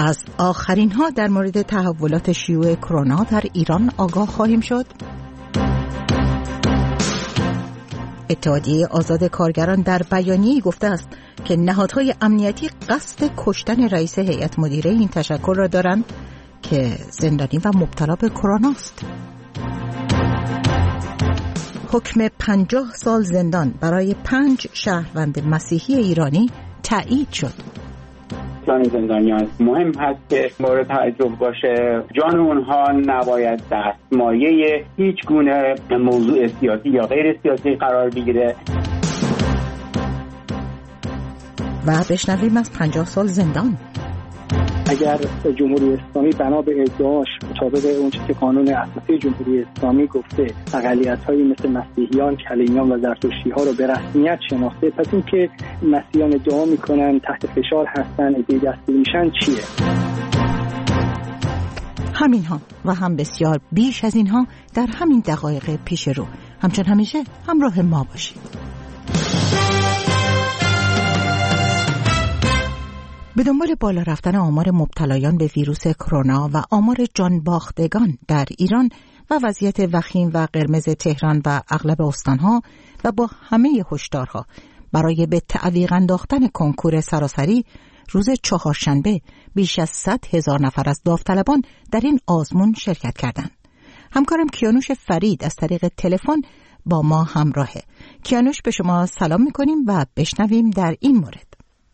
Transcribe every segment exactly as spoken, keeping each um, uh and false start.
از آخرین ها در مورد تحولات شیوع کرونا در ایران آگاه خواهیم شد. اتحادیه آزاد کارگران در بیانیه‌ای گفته است که نهادهای امنیتی قصد کشتن رئیس هیئت مدیره این تشکل را دارند که زندانی و مبتلا به کرونا است. حکم پنجاه سال زندان برای پنج شهروند مسیحی ایرانی تایید شد. زندانیان مهم هست که مورد توجه باشه. جان اونها نباید دستمایه هیچ گونه موضوع سیاسی یا غیر سیاسی قرار بگیره. و بشنویم از پنجاه سال زندان. اگر جمهوری اسلامی بنا به ادعاش مطابق اون چیزی که قانون اساسی جمهوری اسلامی گفته اقلیت‌هایی مثل مسیحیان، کلینیان و زرتشتی‌ها رو به رسمیت شناخته، پس این که مسیحیان ادعا میکنن تحت فشار هستن، ادعای دستگیر میشن چیه؟ همین ها و هم بسیار بیش از اینها در همین دقایق پیش رو. همچون همیشه همراه ما باشید. به دنبال بالا رفتن آمار مبتلایان به ویروس کرونا و آمار جان باختگان در ایران و وضعیت وخیم و قرمز تهران و اغلب استانها و با همه هشدارها برای به تعویق انداختن کنکور سراسری، روز چهارشنبه بیش از صد هزار نفر از داوطلبان در این آزمون شرکت کردند. همکارم کیانوش فرید از طریق تلفن با ما همراهه. کیانوش، به شما سلام می‌کنیم و بشنویم در این مورد.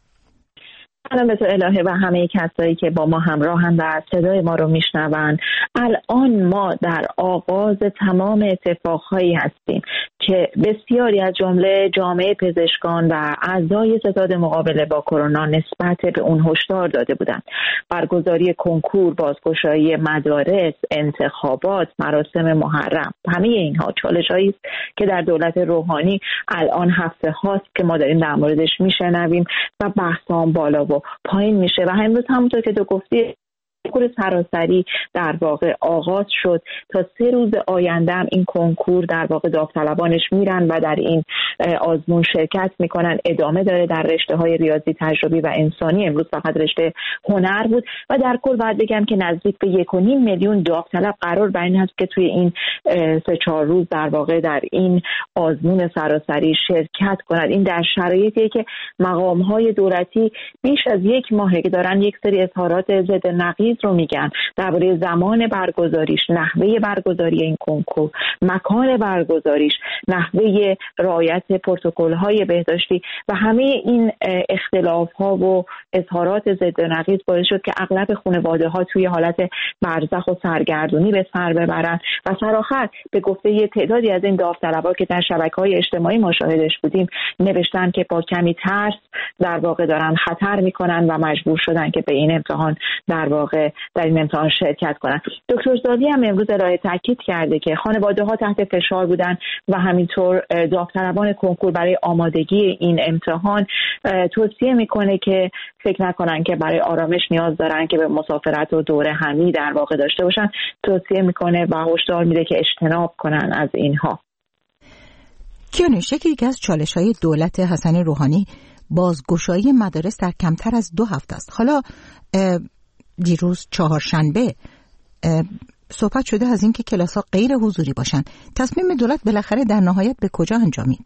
سلام به تو الهه و همه کسایی که با ما همراهن و صدای ما رو میشنون. الان ما در آغاز تمام اتفاقهایی هستیم که بسیاری از جمله جامعه پزشکان و اعضای ستاد مقابله با کرونا نسبت به اون هشدار داده بودند. برگزاری کنکور، بازگشایی مدارس، انتخابات، مراسم محرم، همه اینها چالش‌هایی است که در دولت روحانی الان هفته هاست که ما داریم در موردش میشنویم و بحثام بالا و پایین میشه و امروز همونطور که تو گفتی کنکور سراسری در واقع آغاز شد. تا سه روز آینده هم این کنکور در واقع داوطلبانش میرن و در این آزمون شرکت میکنن. ادامه داره در رشته های ریاضی تجربی و انسانی. امروز فقط رشته هنر بود و در کل باید بگم که نزدیک به یک و نیم میلیون داوطلب قرار بر این هست که توی این سه چهار روز در واقع در این آزمون سراسری شرکت کنند. این در شرایطی که مقام های دولتی بیش از یک ماهه که دارن یک سری اظهارات ضد نقیض رو میگن درباره زمان برگزاریش، نحوه برگزاری این کنکور، مکان برگزاریش، نحوه رعایت پروتکل‌های بهداشتی و همه این اختلاف‌ها و اظهارات ضد نقیض باعث شد که اغلب خانواده‌ها توی حالت برزخ و سرگردونی به سر ببرن و سرآخر به گفته یه تعدادی از این داوطلبا که در شبکه‌های اجتماعی ما شاهدش بودیم نوشتن که با کمی ترس در واقع دارن خطر میکنن و مجبور شدن که به این امتحان در واقع در این امتحان شرکت کنن. دکتر زاوی هم امروز ارائه تاکید کرده که خانواده‌ها تحت فشار بودن و همینطور داوطلبان کنکور برای آمادگی این امتحان توصیه میکنه که فکر نکنن که برای آرامش نیاز دارن که به مسافرت و دوره همی در واقع داشته باشن. توصیه میکنه و هشدار میده که اجتناب کنن از اینها. کیانوش، یکی از چالش‌های دولت حسن روحانی بازگشایی مدارس در کمتر از دو هفته است. حالا دیروز چهارشنبه صحبت شده از این که کلاس‌ها غیر حضوری باشن. تصمیم دولت بالاخره در نهایت به کجا انجامید؟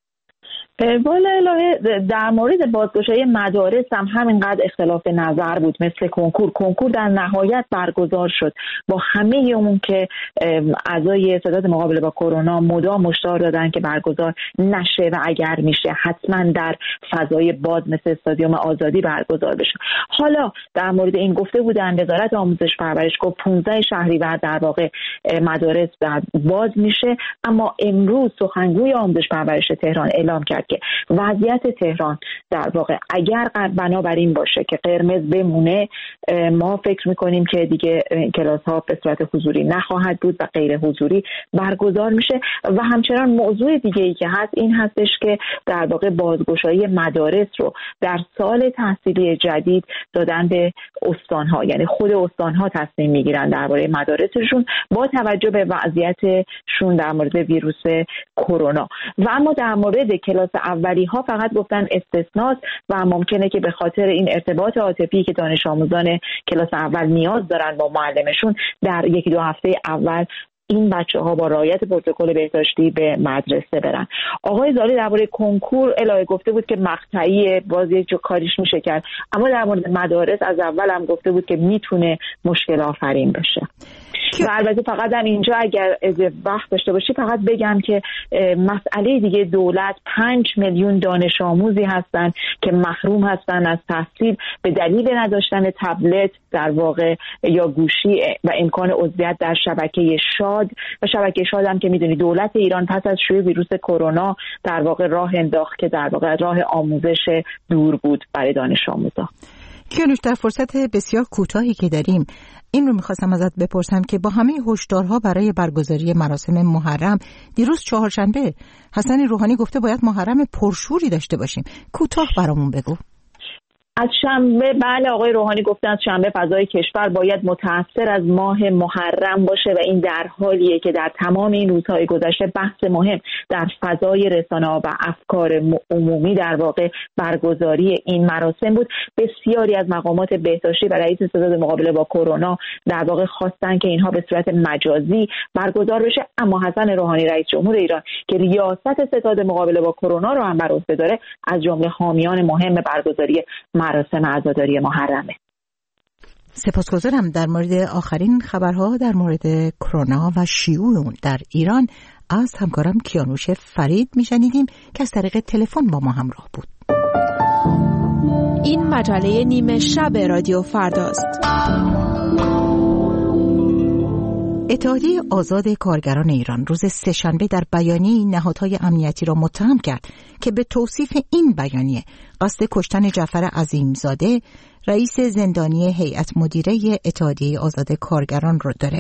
والا الهه در مورد بازگشایی مدارس هم همینقدر اختلاف نظر بود مثل کنکور. کنکور در نهایت برگزار شد با همه اون که اعضای ستاد مقابله با کرونا مدام هشدار دادن که برگزار نشه و اگر میشه حتما در فضای باز مثل استادیوم آزادی برگزار بشه. حالا در مورد این گفته بودن وزارت آموزش پرورش گفت پانزده شهریور در واقع مدارس باز میشه، اما امروز سخنگوی آموزش پرورش تهران اعلام کرد که وضعیت تهران در واقع اگر بنابراین باشه که قرمز بمونه، ما فکر میکنیم که دیگه کلاس ها به صورت حضوری نخواهد بود و غیر حضوری برگزار میشه. و همچنان موضوع دیگه ای که هست این هستش که در واقع بازگشایی مدارس رو در سال تحصیلی جدید دادن به استانها، یعنی خود استانها تصمیم میگیرن درباره مدارسشون با توجه به وضعیتشون در مورد ویروس کرونا. و اما در مورد کلاس اولی ها فقط گفتن استثناست و ممکنه که به خاطر این ارتباط عاطفی که دانش آموزان کلاس اول نیاز دارن با معلمشون در یکی دو هفته اول این بچه ها با رعایت پروتکل بهداشتی به مدرسه برن. آقای زالی درباره کنکور الهه گفته بود که مقطعی باز یک جو کاریش میشه کرد، اما در مورد مدارس از اول هم گفته بود که میتونه مشکل آفرین بشه. و البته فقط هم اینجا اگر از وقت داشته باشی فقط بگم که مسئله دیگه دولت پنج میلیون دانش آموزی هستن که محروم هستن از تحصیل به دلیل نداشتن تبلت در واقع یا گوشی و امکان عضویت در شبکه شاد و شبکه شاد هم که میدونی دولت ایران پس از شیوع ویروس کرونا در واقع راه انداخت که در واقع راه آموزش دور بود برای دانش آموزا. کیانوش، در فرصت بسیار کوتاهی که داریم این رو میخواستم ازت بپرسم که با همه هشدارها برای برگزاری مراسم محرم، دیروز چهارشنبه حسن روحانی گفته باید محرم پرشوری داشته باشیم. کوتاه برامون بگو. از شنبه بله آقای روحانی گفتن از شنبه فضای کشور باید متأثر از ماه محرم باشه و این در حالیه که در تمام این روزهای گذشته بحث مهم در فضای رسانه‌ها و افکار عمومی در واقع برگزاری این مراسم بود. بسیاری از مقامات بهداشتی و رئیس ستاد مقابله با کرونا در واقع خواستن که اینها به صورت مجازی برگزار بشه، اما حسن روحانی رئیس جمهور ایران که ریاست ستاد مقابله با کرونا رو هم بر عهده داره از جمله حامیان مهم برگزاری مراسم عزاداری محرمه. سپاسگزارم. در مورد آخرین خبرها در مورد کرونا و شیوع اون در ایران از همکارم کیانوش فرید میشنیدیم که از طریق تلفن با ما همراه بود. این مجله نیمه شب رادیو فرداست. اتحادیه آزاد کارگران ایران روز سه‌شنبه در بیانیه نهادهای امنیتی را متهم کرد که به توصیف این بیانیه قصد کشتن جعفر عظیمزاده، رئیس زندانی هیئت مدیره اتحادیه آزاد کارگران را داره.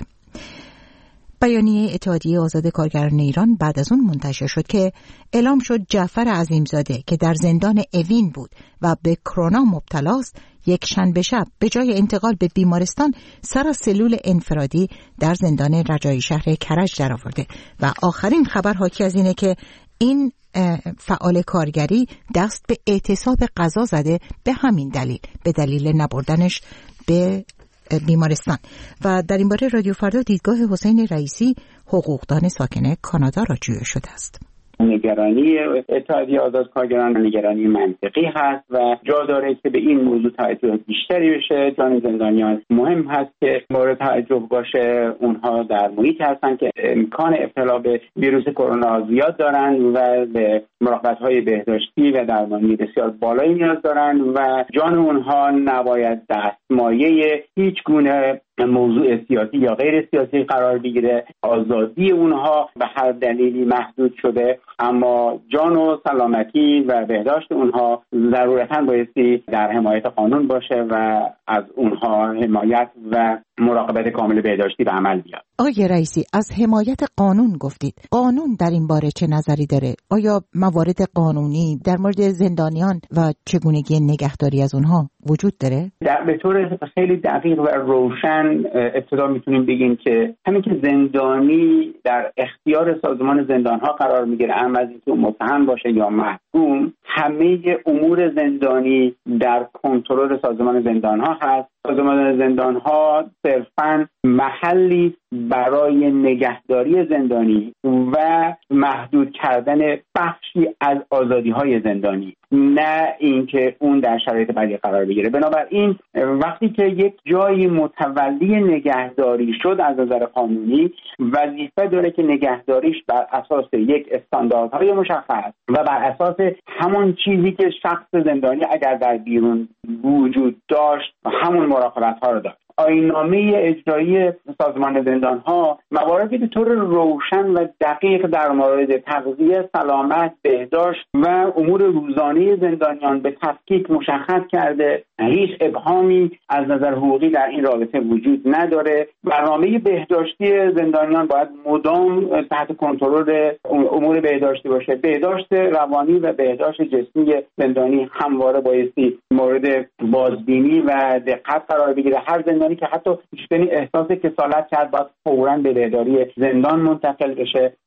بیانیه اتحادیه آزاد کارگران ایران بعد از اون منتشر شد که اعلام شد جعفر عظیمزاده که در زندان اوین بود و به کرونا مبتلا است، یک شنبه شب به جای انتقال به بیمارستان سر از سلول انفرادی در زندان رجایی شهر کرج درآورده و آخرین خبر حاکی از اینه که این فعال کارگری دست به اعتصاب غذا زده به همین دلیل، به دلیل نبردنش به بیمارستان. و در این باره رادیو فردا دیدگاه حسین رئیسی، حقوقدان ساکن کانادا را جویا شده است. نگرانی اتحادیه آزاد کارگران نگرانی منطقی هست و جا داره که به این موضوع توجه بیشتری بشه. جان زندانیان مهم هست که مورد توجه باشه. اونها در محیط هستن که امکان ابتلا به ویروس کرونا زیاد دارن و به مراقبت‌های بهداشتی و درمانی بسیار بالایی نیاز دارن و جان اونها نباید دستمایه هیچ گونه موضوع سیاسی یا غیر سیاسی قرار بگیره. آزادی اونها به هر دلیلی محدود شده، اما جان و سلامتی و بهداشت اونها ضرورتاً بایستی در حمایت قانون باشه و از اونها حمایت و مراقبت کامل بهداشتی به عمل بیاد. آقای رئیسی، از حمایت قانون گفتید. قانون در این باره چه نظری داره؟ آیا موارد قانونی در مورد زندانیان و چگونگی نگهداری از اونها وجود داره؟ در به طور خیلی دقیق و روشن ابتدا میتونیم بگیم که همین که زندانی در اختیار سازمان زندانها قرار میگیره، اما از اینکه متهم باشه یا محکوم، همه امور زندانی در کنترل سازمان زندانها هست. سازمان زندانها صرفاً محلی برای نگهداری زندانی و محدود کردن بخشی از آزادی‌های زندانی، نه اینکه اون در شرایط بدی قرار بگیره. بنابراین وقتی که یک جایی متولی نگهداری شد از نظر قانونی، وظیفه داره که نگهداریش بر اساس یک استانداردهای مشخص و بر اساس همون چیزی که شخص زندانی اگر در بیرون وجود داشت همون مراقبت‌ها رو داشت. آیین‌نامه اجرایی سازمان زندان‌ها مواردی به طور روشن و دقیق در مورد تغذیه، سلامت، بهداشت و امور روزانه زندانیان به تفکیک مشخص کرده. هیچ ابهامی از نظر حقوقی در این رابطه وجود نداره. برنامه بهداشتی زندانیان باید مدام تحت کنترل امور بهداشتی باشه. بهداشت روانی و بهداشت جسمی زندانی همواره بایستی مورد بازبینی و دقت قرار بگیره. هر زندانی که حتی بیشترین احساس کسالت کرد باید فوراً به بهداری زندان منتقل بشه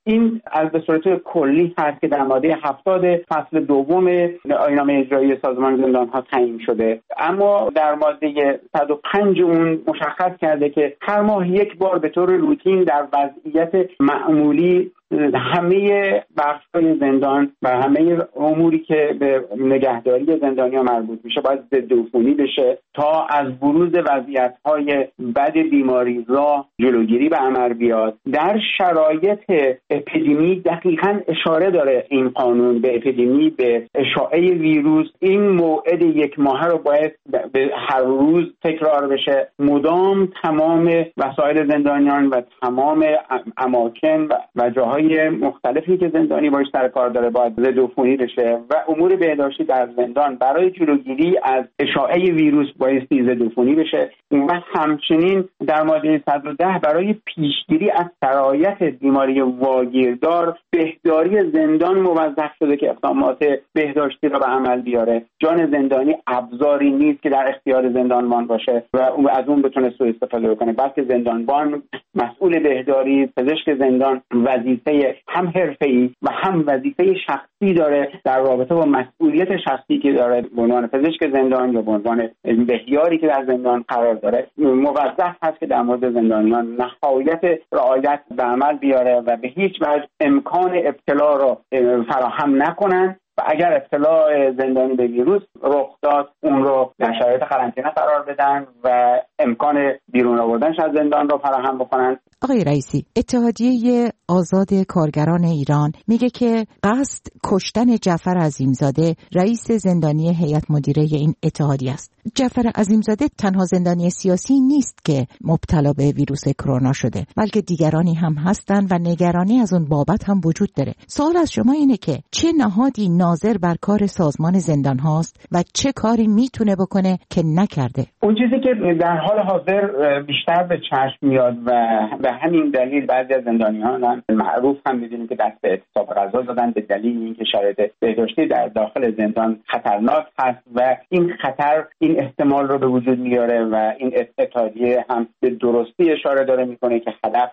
این از به صورت کلی هست که در ماده هفتاد فصل دوم آیین‌نامه اجرایی سازمان زندان‌ها تعیین شده. اما در ماده صد و پنج اون مشخص کرده که هر ماه یک بار به طور روتین در وضعیت معمولی همه بخش‌های زندان و همه اموری که به نگهداری زندانیان مربوط میشه باید ضدعفونی بشه تا از بروز وضعیت‌های بد بیماری راه جلوگیری به عمل بیاد. در شرایط اپیدمی دقیقاً اشاره داره این قانون به اپیدمی، به اشاعه ویروس. این موعد یک ماهه رو باید به هر روز تکرار بشه. مدام تمام وسایل زندانیان و تمام اماکن و جاهای مختلفی که زندانی باش سر کار داره باید ضدعفونی بشه و امور بهداشتی در زندان برای جلوگیری از اشاعه ویروس بایستی ضدعفونی بشه. و همچنین در ماده صد و ده برای پیشگیری از سرایت بیماری واگیردار بهداری زندان موظف شده که اقدامات بهداشتی را به عمل بیاره. جان زندانی ابزاری نیست که در اختیار زندانبان باشه و از اون بتونه سوء استفاده کنه، بلکه زندانبان مسئول بهداری، پزشک زندان وظیفه هم حرفه‌ای و هم وظیفه شخصی داره در رابطه با مسئولیت شخصی که داره به عنوان پزشک زندان یا به عنوان بهیاری که در زندان قرار داره موظف هست که در مورد زندانیان نهایت رعایت به عمل بیاره و به هیچ وجه امکان ابتلا را فراهم نکنن و اگر ابتلا زندانی به ویروس رخ داد اون رو در شرایط قرنطینه قرار بدن و امکان بیرون آوردنش از زندان رو فراهم بکنن. آقای رئیسی، اتحادیه آزاد کارگران ایران میگه که قصد کشتن جعفر عظیمزاده رئیس زندانی هیئت مدیره این اتحادیه است. جعفر عظیمزاده تنها زندانی سیاسی نیست که مبتلا به ویروس کرونا شده، بلکه دیگرانی هم هستن و نگرانی از اون بابت هم وجود داره. سوال از شما اینه که چه نهادی ناظر بر کار سازمان زندان هاست و چه کاری میتونه بکنه که نکرده؟ اون چیزی که در حال حاضر بیشتر به چشم میاد و به همین دلیل بعضی از زندانیان هم معروف هم می‌دونیم که دست به اعتصاب غذا دادن به دلیل اینکه شرایط بهداشتی در داخل زندان خطرناک هست و این خطر این احتمال رو به وجود میاره و این اتحادیه هم به درستی اشاره داره میکنه که هدف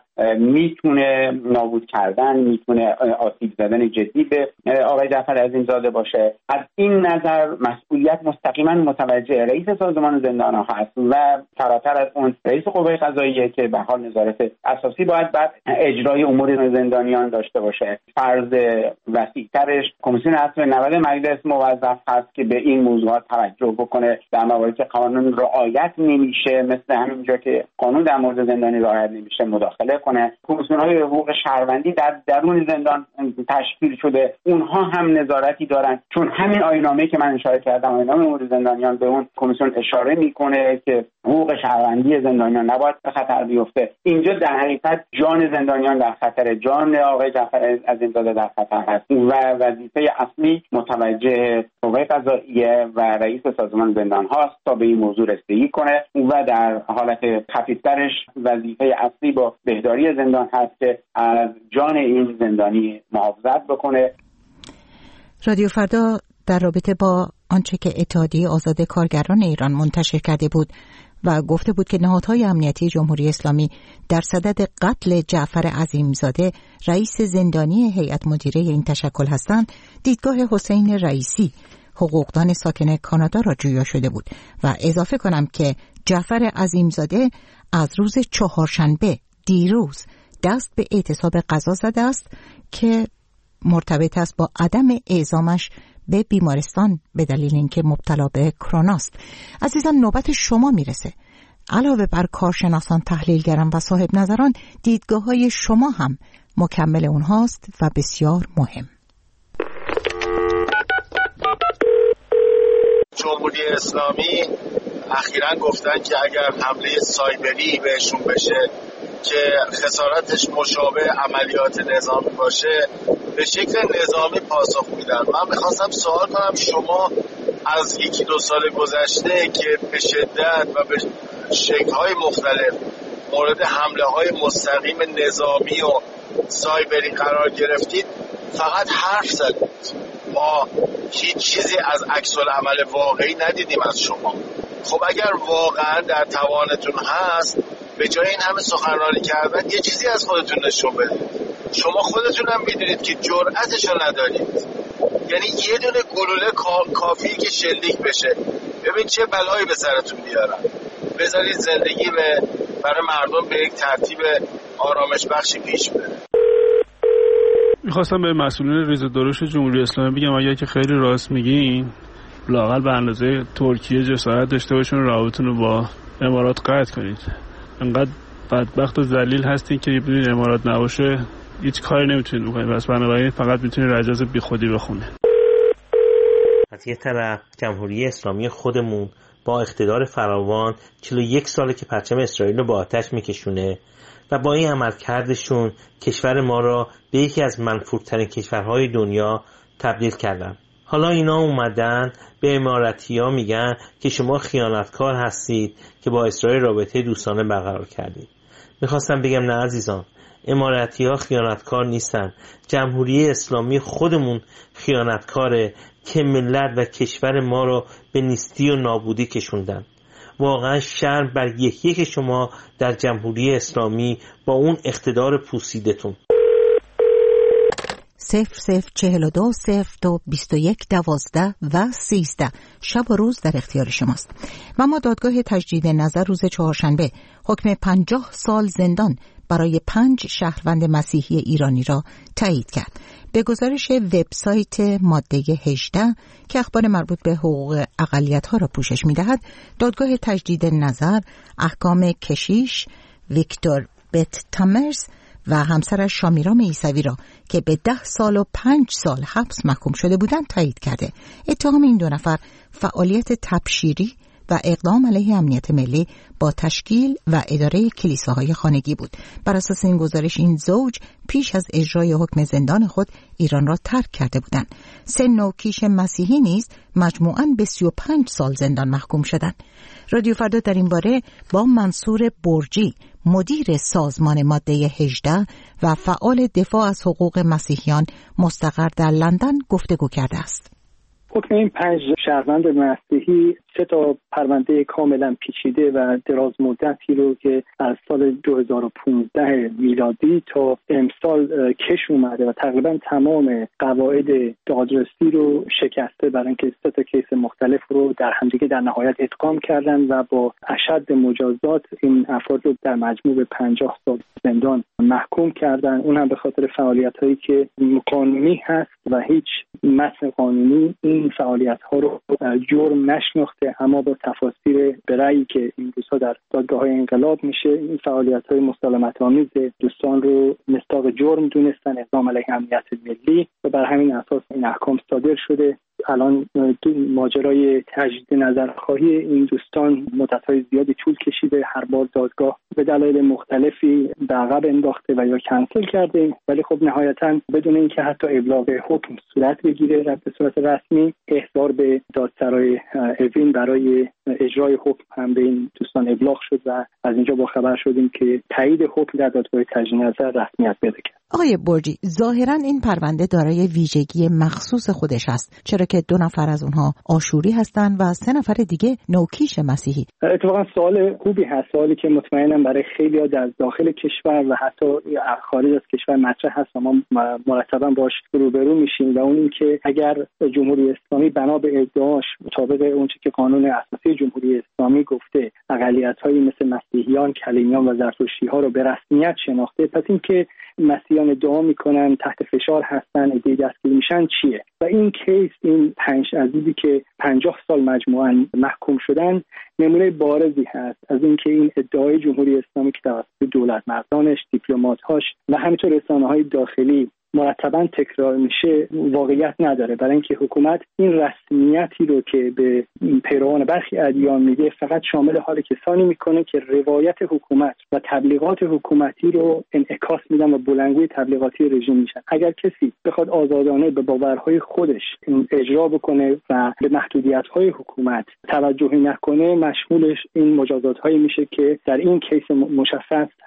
میتونه نابود کردن، میتونه آسیب زدن جدی به آقای جعفر عظیمزاده باشه. از این نظر مسئولیت مستقیما متوجه رئیس سازمان زندان‌ها هست و فراتر از اون رئیس قوه قضاییه که به حال نظارت اساسی باید بعد اجرای امور زندانیان داشته باشه. فرض وسیع‌ترش کمیسیون اصل نود مجلس موظف هست که به این موضوعات توجه بکنه. در مواردی که قانون رعایت نمیشه، مثل همینجا که قانون در مورد زندانی رعایت نمیشه، مداخله کنه. کمیسیون‌های حقوق شهروندی در درون زندان تشکیل شده، اونها هم نظارتی دارن، چون همین آیین‌نامه‌ای که من اشاره کردم، آیین‌نامه امور زندانیان، به اون کمیسیون اشاره میکنه که حقوق شهروندی زندانیان نباید به خطر بیفته. اینجا در حقیقت جان زندانیان در خطر، جان آقای جعفر عظیمزاده در خطر هست و وظیفه اصلی متوجه قوه قضاییه و رئیس سازمان زندان هاست تا به این موضوع رسیدگی کنه و در حالت خفیفترش وظیفه اصلی با بهداری زندان هست که از جان این زندانی محافظت بکنه. رادیو فردا در رابطه با آنچه که اتحادیه آزاد کارگران ایران منتشر کرده بود و گفته بود که نهادهای امنیتی جمهوری اسلامی در صدد قتل جعفر عظیمزاده رئیس زندانی هیئت مدیره این تشکل هستند، دیدگاه حسین رئیسی حقوقدان ساکن کانادا را جویا شده بود و اضافه کنم که جعفر عظیمزاده از روز چهارشنبه دیروز دست به اعتصاب غذا زده است که مرتبط است با عدم اعزامش به بیمارستان به دلیل اینکه مبتلا به کرونا است. عزیزان، نوبت شما میرسه. علاوه بر کارشناسان، تحلیلگران و صاحب نظران، دیدگاه‌های شما هم مکمل اونهاست و بسیار مهم. جمهوری اسلامی اخیراً گفتن که اگر حمله سایبری بهشون بشه که خسارتش مشابه عملیات نظامی باشه به شکل نظامی پاسخ میدن. من میخواستم سوال کنم شما از یکی دو سال گذشته که به شدت و به شکل‌های مختلف مورد حمله های مستقیم نظامی و سایبری قرار گرفتید فقط حرف زدید، ما هیچ چیزی از عکس العمل واقعی ندیدیم از شما. خب اگر واقعا در توانتون هست به جای این همه سخنرانی کردن یه چیزی از خودتون نشون بدید. شما خودتون هم میدونید که جرأتشو ندارید. یعنی یه دونه گلوله کافیه که شلیک بشه. ببین چه بلایی به سرتون بیارن. بذارید زندگی به برای مردم به یک ترتیب آرامش بخشی پیش بره. میخواستم به مسئولین ریز و درشت جمهوری اسلامی بگم اگر که خیلی راست میگین، لااقل به اندازه ترکیه جسارت داشته باشون رابطتون رو با امارات قطع کنید. انقدر بدبخت و ذلیل هستین که بدون امارات نباشه هیچ کاری نمیتونید بکنید. بس بنابراین فقط میتونید رجاز بیخودی بخونه. از یه طرف جمهوری اسلامی خودمون با اقتدار فراوان چهل و یک ساله که پرچم اسرائیل رو با آتش میکشونه و با این عملکردشون کشور ما را به یکی از منفورترین کشورهای دنیا تبدیل کردن. حالا اینا اومدن به اماراتی‌ها میگن که شما خیانتکار هستید که با اسرائیل رابطه دوستانه برقرار کردید. میخواستم بگم نه عزیزان، اماراتی‌ها خیانتکار نیستن. جمهوری اسلامی خودمون خیانتکاره که ملت و کشور ما رو به نیستی و نابودی کشوندن. واقعا شرم بر یک یک شما در جمهوری اسلامی با اون اقتدار پوسیدتون. صفر صفر چهل و دو صفر دو بیست و یک دوازده و سیزده شب و روز در اختیار شماست. و ما دادگاه تجدید نظر روز چهارشنبه حکم پنجاه سال زندان برای پنج شهروند مسیحی ایرانی را تایید کرد. به گزارش وبسایت ماده هجده که اخبار مربوط به حقوق اقلیت‌ها را پوشش می‌دهد، دادگاه تجدید نظر احکام کشیش ویکتور بت تامرز و همسرش شامیرام عیسوی را که به ده سال و پنج سال حبس محکوم شده بودند تایید کرده. اتهام این دو نفر فعالیت تبشیری و اقدام علیه امنیت ملی با تشکیل و اداره کلیساهای خانگی بود. بر اساس این گزارش این زوج پیش از اجرای حکم زندان خود ایران را ترک کرده بودند. سه نوکیش مسیحی نیز مجموعاً به سی و پنج سال زندان محکوم شدند. رادیو فردا در این باره با منصور برجی، مدیر سازمان ماده هجده و فعال دفاع از حقوق مسیحیان مستقر در لندن گفتگو کرده است. حکم این پنج شهروند مسیحی سه تا پرونده کاملا پیچیده و دراز مدتی رو که از سال دو هزار و پانزده میلادی تا امسال کش اومده و تقریبا تمام قواعد دادرسی رو شکسته، برای اینکه سه تا کیس مختلف رو در همدیگه در نهایت ادغام کردن و با اشد مجازات این افراد رو در مجموع به پنجاه سال زندان محکوم کردن. اون هم به خاطر فعالیت‌هایی که قانونی هست و هیچ متن قانونی این فعالیت‌ها رو جرم نشناخته، اما با تفاسیر به رأیی که این روزها در دادگاه‌های انقلاب میشه این فعالیت‌های مسالمت‌آمیز دوستان رو مصداق جرم دونستن، اقدام علیه امنیت ملی، و بر همین اساس این احکام صادر شده. الان ماجرای تجدید نظرخواهی این دوستان مدت‌های زیادی طول کشیده، هر بار دادگاه به دلایل مختلفی به عقب انداخته و یا کنسل کرده، ولی خب نهایتاً بدون اینکه حتی ابلاغ حکم صورت بگیره به صورت رسمی، احضار به دادسرای اوین برای اجرای حکم هم به این دوستان ابلاغ شد و از اینجا با خبر شدیم که تایید حکم در دادگاه تجدید نظر رسمیت پیدا کرد. آقای برجی، ظاهراً این پرونده دارای ویژگی مخصوص خودش است، چرا که دو نفر از اونها آشوری هستند و سه نفر دیگه نوکیش مسیحی. اتفاقا سوال خوبی هست، سوالی که مطمئنم برای خیلی‌ها در داخل کشور و حتی خارج از کشور مطرح هست و ما مرتباً باش روبرو میشیم، و اون این که اگر جمهوری اسلامی بنا به ادعاش مطابق اونچه که قانون اساسی جمهوری اسلامی گفته اقلیت‌هایی مثل مسیحیان، کلینیان و زرتشتی‌ها رو به رسمیت شناخته، پس این که مسیحیان ادعا میکنن تحت فشار هستن، ادعای دستگیری میشن چیه؟ و این کیس، این پنج عزیزی که پنجاه سال مجموعاً محکوم شدن، نمونه بارزی هست از اینکه این ادعای جمهوری اسلامی که توسط دولت مردانش، دیپلمات‌هاش و همینطور رسانه‌های داخلی مرتباً تکرار میشه واقعیت نداره، برای اینکه حکومت این رسمیتی رو که به پیروان برخی ادیان میده فقط شامل حال کسانی میکنه که روایت حکومت و تبلیغات حکومتی رو انعکاس میدن و بلندگوی تبلیغاتی رژیم میشن. اگر کسی بخواد آزادانه به باورهای خودش اجرا بکنه و به محدودیت‌های حکومت توجهی نکنه، مشمولش این مجازات‌هایی میشه که در این کیس مشخص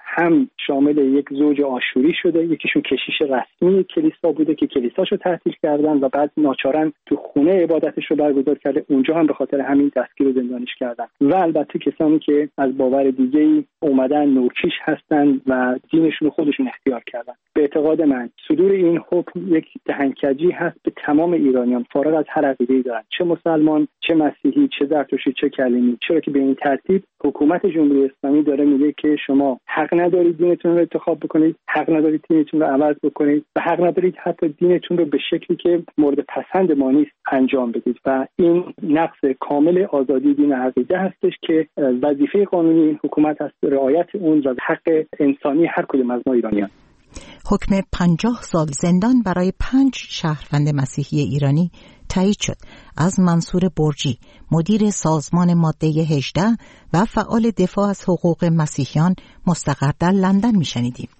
هم شامل یک زوج آشوری شده، یکیشون کشیش رسمی کلیسا بوده که کلیساشو تعطیل کردن و بعد ناچارن تو خونه عبادتش رو برگزار کرده، اونجا هم به خاطر همین دستگیر و زندانیش کردن. و البته کسانی که از باور دیگه‌ای اومدن نوکیش هستن و دینشون رو خودشون اختیار کردن. به اعتقاد من صدور این حکم یک دهنکجی هست به تمام ایرانیان فارغ از هر عقیده‌ای دارن، چه مسلمان، چه مسیحی، چه زرتشتی، چه کلیمی، چرا که به این ترتیب حکومت جمهوری اسلامی داره میگه که شما حق ندارید دینتون رو انتخاب بکنید، حق ندارید دینتون رو عوض بکنید و حق ندارید حتی دینتون رو به شکلی که مورد پسند ما نیست انجام بدید و این نقض کامل آزادی دین و عقیده هستش که وظیفه قانونی این حکومت است رعایت اون و حق انسانی هر کدوم از ما ایرانیان. حکم پنجاه سال زندان برای پنج شهروند مسیحی ایرانی تایید شد. از منصور برجی، مدیر سازمان ماده هجده و فعال دفاع از حقوق مسیحیان مستقر در لندن میشنیدیم.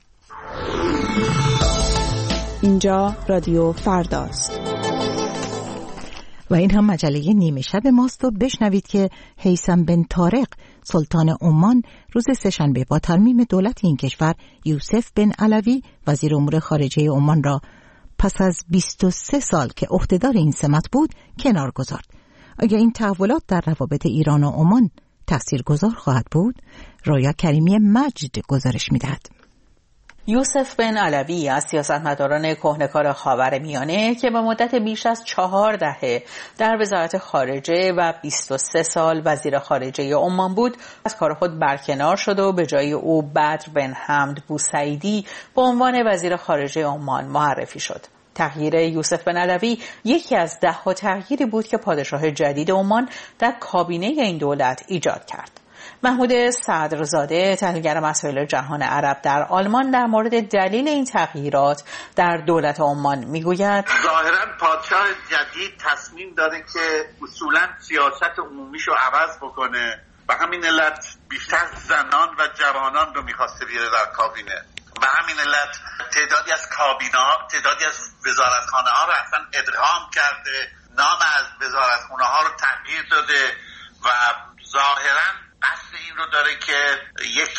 اینجا رادیو فرداست و این هم مجله نیمه شب ماست و بشنوید که هیثم بن طارق سلطان عمان روز سه‌شنبه با ترمیم دولت این کشور یوسف بن علوی وزیر امور خارجه عمان را پس از بیست و سه سال که عهدهدار این سمت بود کنار گذارد. آیا این تحولات در روابط ایران و عمان تاثیرگذار خواهد بود؟ رویا کریمی مجد گزارش می‌دهد. یوسف بن علوی از سیاستمداران کهنه‌کار خاورمیانه که به مدت بیش از چهار دهه در وزارت خارجه و بیست و سه سال وزیر خارجه عمان بود، از کار خود برکنار شد و به جای او بدر بن حمد بوسعیدی به عنوان وزیر خارجه عمان معرفی شد. تغییر یوسف بن علوی یکی از ده ها تغییری بود که پادشاه جدید عمان در کابینه این دولت ایجاد کرد. محمود صدرزاده، تحلیلگر مسائل جهان عرب در آلمان، در مورد دلیل این تغییرات در دولت عمان میگوید ظاهراً پادشاه جدید تصمیم داره که اصولاً سیاست عمومیشو عوض بکنه و همین علت بیشتر زنان و جوانان رو میخواسته بیاره در کابینه و همین علت تعدادی از کابینه تعدادی از وزارتخانه ها رو اصلا ادغام کرده، نام از وزارتخانه ها رو تغییر داده و ظاهراً قصد این رو داره که یک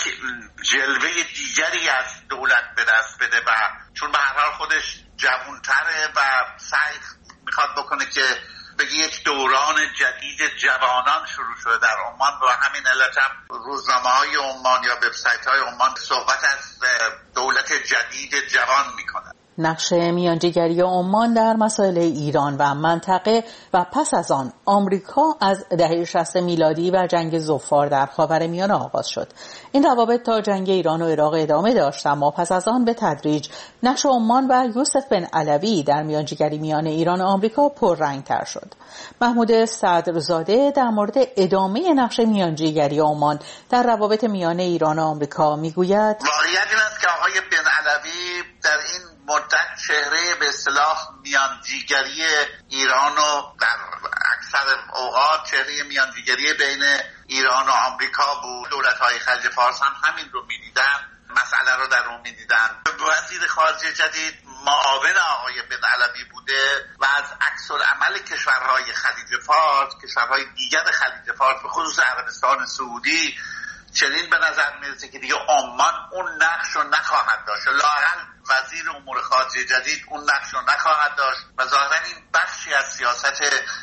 جلوه دیگری از دولت به دست بده و چون به هر حال خودش جوانتره و سعی میخواد بکنه که بگه یک دوران جدید جوانان شروع شده در عمان و همین علت هم روزنامه‌های عمان یا وبسایت‌های عمان صحبت از دولت جدید جوان میکنه. نقش میانجیگری عمان در مسائل ایران و منطقه و پس از آن آمریکا از دهه شصت میلادی و جنگ ظفار در خاورمیانه آغاز شد. این روابط تا جنگ ایران و عراق ادامه داشت، اما پس از آن به تدریج نقش عمان و یوسف بن علوی در میانجیگری میان ایران و آمریکا پررنگ‌تر شد. محمود صدرزاده در مورد ادامه نقش میانجیگری عمان در روابط میان ایران و آمریکا میگوید واقعیت این است که آقای بن علوی در این مدت چهره به اصطلاح میانجیگری ایران و در اکثر اوقات چهره میانجیگری بین ایران و آمریکا بود. دولت‌های خلیج فارس هم همین رو می‌دیدن، مسئله رو در اون می‌دیدن. وزیر خارجه جدید معاون آقای بن علوی بوده و از عکس‌العمل کشورهای خلیج فارس، کشورهای دیگر خلیج فارس به خصوص عربستان سعودی چنین به نظر میرسه که دیگه عمان اون نقش رو نخواهد داشت، لااقل وزیر امور خارجه جدید اون نقش رو نخواهد داشت و ظاهرا این بخشی از سیاست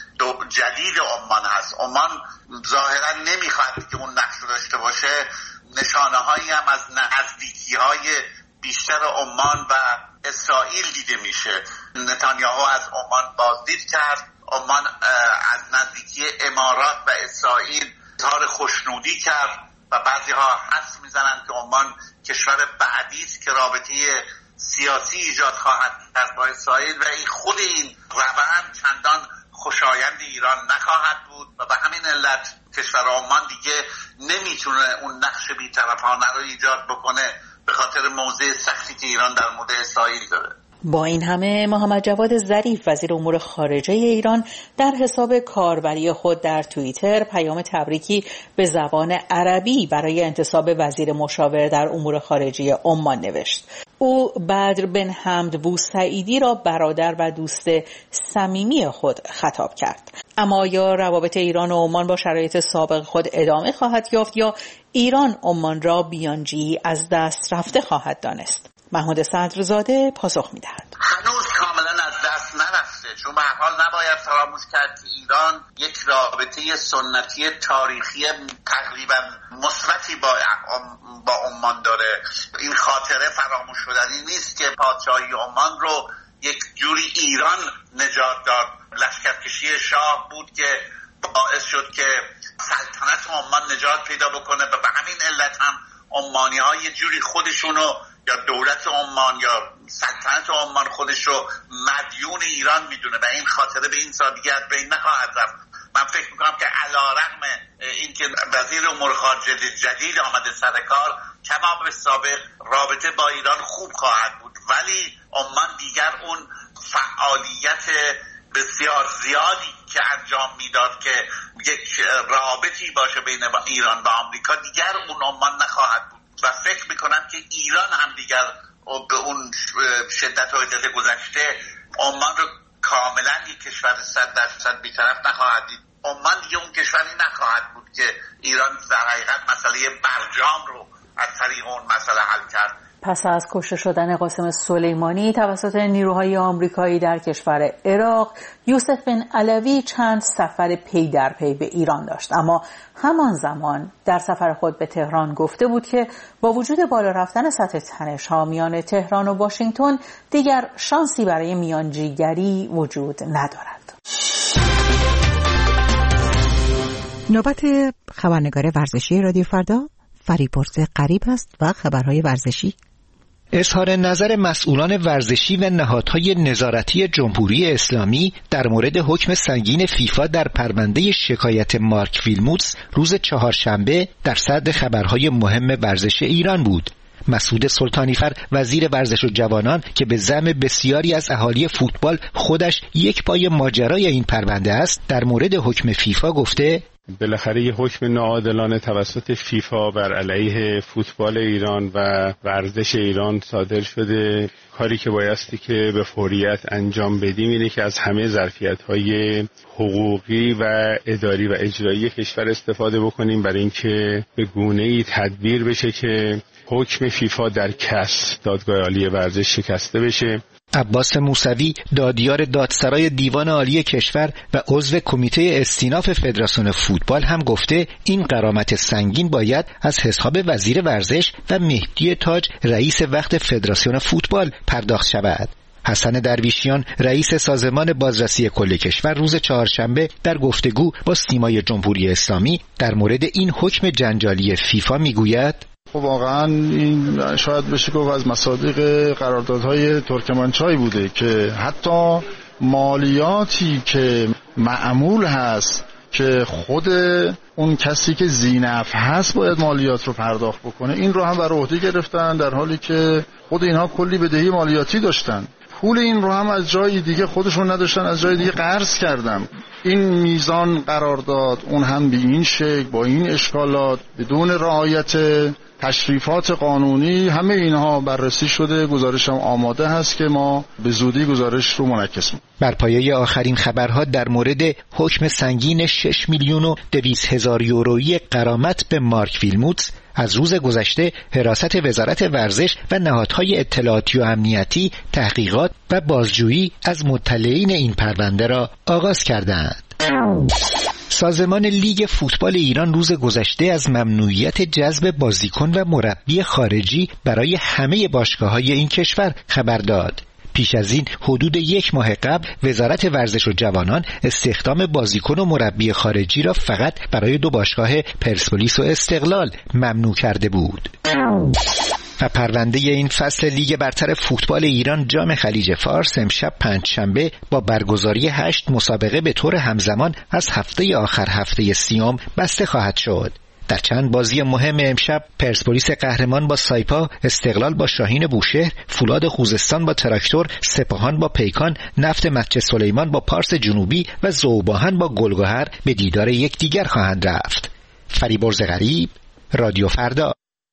جدید عمان هست. عمان ظاهرا نمیخواد که اون نقش رو داشته باشه. نشانه هایی هم از نزدیکی های بیشتر عمان و اسرائیل دیده میشه. نتانیاهو از عمان بازدید کرد، عمان از نزدیکی امارات و اسرائیل اظهار خوشنودی کرد و بعضی ها حدس میزنن که عمان کشور بعدی است که رابطه سیاسی ایجاد خواهد کرد با اسرائیل و این خود این روند چندان خوشایند ایران نخواهد بود و به همین علت کشور عمان دیگه نمیتونه اون نقش بی‌طرفانه رو ایجاد بکنه به خاطر موضع سختی که ایران در مورد اسرائیل داره. با این همه محمد جواد ظریف وزیر امور خارجه ایران در حساب کاربری خود در توییتر پیام تبریکی به زبان عربی برای انتصاب وزیر مشاور در امور خارجه عمان نوشت. او بدر بن حمد بوسعیدی را برادر و دوست صمیمی خود خطاب کرد. اما یا روابط ایران و عمان با شرایط سابق خود ادامه خواهد یافت یا ایران عمان را بیانجی از دست رفته خواهد دانست؟ محمود صدرزاده پاسخ می‌دهد. هنوز کاملا از دست نرفته، چون به هر حال نباید فراموش کرد که ایران یک رابطه سنتی تاریخی تقریبا مثبتی با با عمان داره. این خاطره فراموش شدنی نیست که پادشاهی عمان رو یک جوری ایران نجات داد. لشکرکشی شاه بود که باعث شد که سلطنت عمان نجات پیدا بکنه و به همین علت هم عمانی ها یه جوری خودشونو یا دولت عمان یا سلطنت عمان خودش رو مدیون ایران میدونه و این خاطره به این سادگی از بین نخواهد رفت. من فکر میکنم که علیرغم اینکه وزیر امور خارجه جدید آمده سر کار، کما به سابق رابطه با ایران خوب خواهد بود، ولی عمان دیگر اون فعالیت بسیار زیادی که انجام میداد که یک رابطی باشه بین ایران و آمریکا دیگر اون عمان نخواهد بود و فکر میکنم که ایران هم دیگر به اون شدت و عدت گذشته عمان رو کاملا یک کشور صد درصد بی‌طرف نخواهد دید. عمان دیگه اون کشوری نخواهد بود که ایران در حقیقت مسئله برجام رو از طریق اون مسئله حل کرد. پس از کشته شدن قاسم سلیمانی توسط نیروهای آمریکایی در کشور عراق، یوسف بن علوی چند سفر پی در پی به ایران داشت، اما همان زمان در سفر خود به تهران گفته بود که با وجود بالا رفتن سطح تنش‌ها میان تهران و واشنگتن دیگر شانسی برای میانجیگری وجود ندارد. نوبت خبرنگار ورزشی رادیو فردا فریبرز غریب است و خبرهای ورزشی. اظهار نظر مسئولان ورزشی و نهادهای نظارتی جمهوری اسلامی در مورد حکم سنگین فیفا در پرونده شکایت مارک ویلموتس روز چهارشنبه در صدر خبرهای مهم ورزش ایران بود. مسعود سلطانیفر وزیر ورزش و جوانان که به زعم بسیاری از اهالی فوتبال خودش یک پای ماجرای این پرونده است، در مورد حکم فیفا گفته بالاخره یه حکم ناعادلانه توسط فیفا بر علیه فوتبال ایران و ورزش ایران صادر شده. کاری که بایستی که به فوریت انجام بدیم اینه که از همه ظرفیت‌های حقوقی و اداری و اجرایی کشور استفاده بکنیم برای اینکه به گونه‌ای تدبیر بشه که حکم فیفا در کاس دادگاه عالی ورزش شکسته بشه. عباس موسوی دادیار دادسرای دیوان عالی کشور و عضو کمیته استیناف فدراسیون فوتبال هم گفته این غرامت سنگین باید از حساب وزیر ورزش و مهدی تاج رئیس وقت فدراسیون فوتبال پرداخت شود. حسن درویشیان رئیس سازمان بازرسی کل کشور روز چهارشنبه در گفتگو با سیمای جمهوری اسلامی در مورد این حکم جنجالی فیفا میگوید خب واقعا این شاید بشه گفت از مصادیق قراردادهای ترکمنچای بوده که حتی مالیاتی که معمول هست که خود اون کسی که ذی‌نفع هست باید مالیات رو پرداخت بکنه، این رو هم بر عهده گرفتن، در حالی که خود اینها کلی بدهی مالیاتی داشتن. پول این رو هم از جای دیگه خودشون نداشتن، از جای دیگه قرض کردن. این میزان قرارداد اون هم به این شکل با این اشکالات بدون رعایت تشریفات قانونی، همه اینها بررسی شده، گزارش هم آماده هست که ما به زودی گزارش رو منعکس می‌کنیم. بر پایه آخرین خبرها در مورد حکم سنگین شش میلیون و دویست هزار یورویی غرامت به مارک ویلموتس از روز گذشته حراست وزارت ورزش و نهادهای اطلاعاتی و امنیتی تحقیقات و بازجویی از مطلعین این پرونده را آغاز کردند. سازمان لیگ فوتبال ایران روز گذشته از ممنوعیت جذب بازیکن و مربی خارجی برای همه باشگاه‌های این کشور خبر داد. پیش از این حدود یک ماه قبل وزارت ورزش و جوانان استخدام بازیکن و مربی خارجی را فقط برای دو باشگاه پرسپولیس و استقلال ممنوع کرده بود. و پرونده این فصل لیگ برتر فوتبال ایران جام خلیج فارس امشب پنجشنبه با برگزاری هشت مسابقه به طور همزمان از هفته آخر هفته سیوم بسته خواهد شد. در چند بازی مهم امشب پرسپولیس قهرمان با سایپا، استقلال با شاهین بوشهر، فولاد خوزستان با تراکتور، سپاهان با پیکان، نفت مچ سلیمان با پارس جنوبی و ذوباهن با گلگهر به دیدار یکدیگر خواهند رفت. فریبرز غریب، رادیو فردا.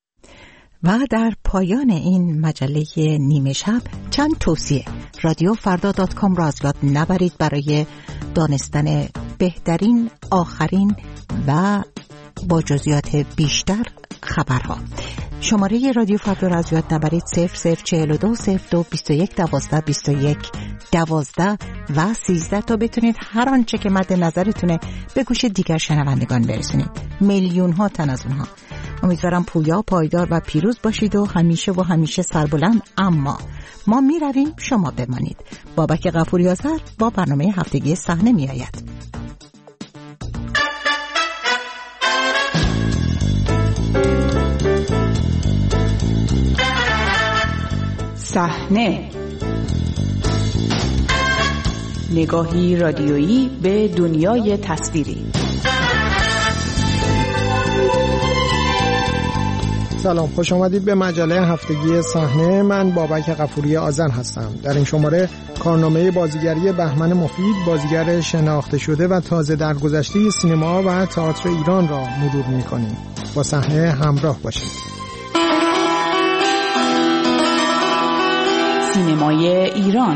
و در پایان این مجله نیمه شب چند توصیه. رادیو فردا دات کام را از یاد نبرید برای دانستن بهترین، آخرین و با جزئیات بیشتر خبرها. شماره رادیو فردا را از یاد نبرید. صفر صفر چهل و دو صفر دو بیست و یک دوازده بیست و یک دوازده و سیزده تا بتونید هر آنچه که مد نظرتونه به گوش دیگر شنوندگان برسونید. میلیون ها تن از اونها. امیدوارم پویا، پایدار و پیروز باشید و همیشه و همیشه سربلند. اما ما می رویم، شما بمانید. بابک غفوری آذر با برنامه هفتگی صحنه می آید. صحنه، نگاهی رادیویی به دنیای تصویری. سلام، خوش آمدید به مجله هفتگی صحنه. من بابک غفوری آذر هستم. در این شماره کارنامه بازیگری بهمن مفید، بازیگر شناخته شده و تازه درگذشته سینما و تئاتر ایران را مرور می‌کنیم. با صحنه همراه باشید. سینمای ایران.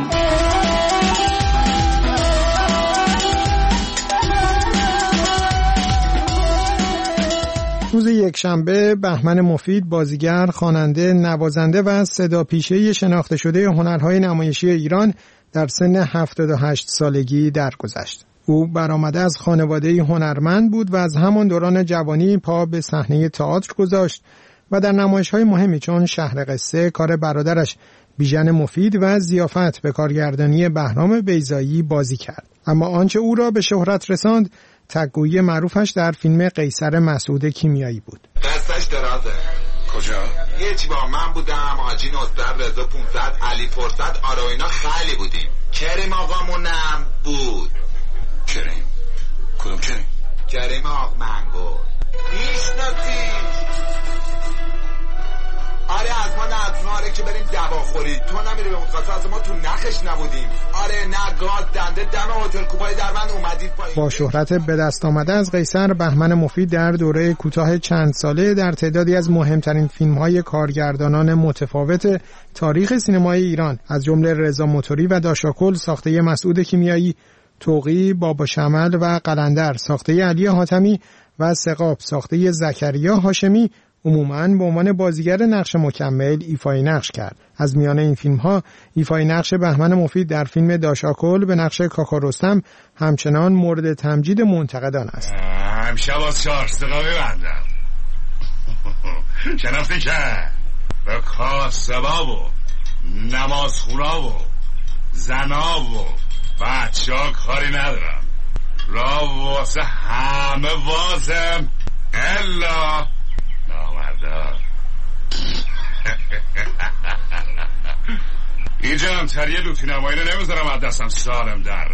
روز یکشنبه بهمن مفید، بازیگر، خواننده، نوازنده و صداپیشه شناخته شده هنرهای نمایشی ایران در سن هفتاد و هشت سالگی درگذشت. او برآمده از خانواده‌ای هنرمند بود و از همان دوران جوانی پا به صحنه تئاتر گذاشت و در نمایش‌های مهمی چون شهر قصه کار برادرش بیژن مفید و ضیافت به کارگردانی بهرام بیضایی بازی کرد. اما آنچه او را به شهرت رساند تگویی معروفش در فیلم قیصر مسعود کیمیایی بود. قصهش درازه. کجا؟ یه چی با من بودم، حاجی نصر، رضا پانصد، علی فرصت، آرا اینا خیلی بودیم. کریم آقامونم بود. کریم؟ کدوم کریم؟ کریم آق منگول. میشناسی؟ آره از ما نظماره که بریم دوا خورید. تو نمیری به متخصص، از ما تو نخش نبودیم. آره نه گاز دنده دم هتل کوپای دربند اومدید پایین. با شهرت به دست آمده از قیصر، بهمن مفید در دوره کوتاه چند ساله در تعدادی از مهمترین فیلم‌های کارگردانان متفاوت تاریخ سینمای ایران از جمله رضا موتوری و داشاکل ساخته مسعود کیمیایی، توقی، بابا شمل و قلندر ساخته علی حاتمی و سقاپ ساخته زکریا هاشمی عموماً به عنوان بازیگر نقش مکمل ایفای نقش کرد. از میان این فیلم‌ها ایفای نقش بهمن مفید در فیلم داشاکل به نقش کاکا رستم همچنان مورد تمجید منتقدان است. امشب از چهار دقیقه ببندم. شناختی که به کاسبا و نمازخونا و زنا و بچه ها کاری ندارم. را واسه همه وازم الا نامردار. اینجا هم تریه لوتی نمایی رو نمیذارم از دستم سالم در.